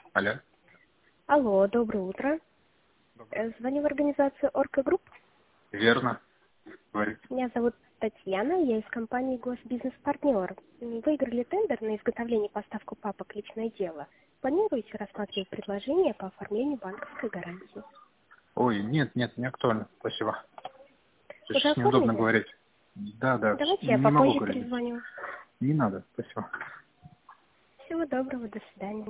Алло. Алло, доброе утро. Доброе. Звоню в организацию Орка Групп. Верно. Говорите. Меня зовут Татьяна, я из компании Госбизнес-партнер. Выиграли тендер на изготовление и поставку папок «Личное дело». Планируете рассматривать предложение по оформлению банковской гарантии? Ой, нет, не актуально. Спасибо. Уже Сейчас неудобно оформили? говорить. Да, Давайте я не могу попозже говорить. перезвоню. Не надо, спасибо. Всего доброго, до свидания.